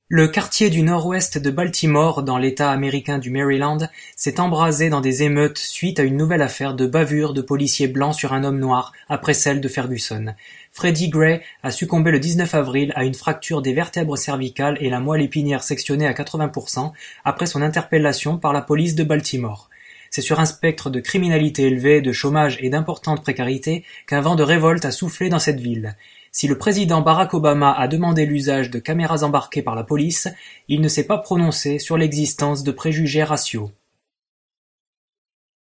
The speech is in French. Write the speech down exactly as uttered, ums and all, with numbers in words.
Le quartier du nord-ouest de Baltimore, dans l'État américain du Maryland, s'est embrasé dans des émeutes suite à une nouvelle affaire de bavure de policiers blancs sur un homme noir, après celle de Ferguson. Freddie Gray a succombé le dix-neuf avril à une fracture des vertèbres cervicales et la moelle épinière sectionnée à quatre-vingts pour cent après son interpellation par la police de Baltimore. C'est sur un spectre de criminalité élevée, de chômage et d'importante précarité qu'un vent de révolte a soufflé dans cette ville. Si le président Barack Obama a demandé l'usage de caméras embarquées par la police, il ne s'est pas prononcé sur l'existence de préjugés raciaux.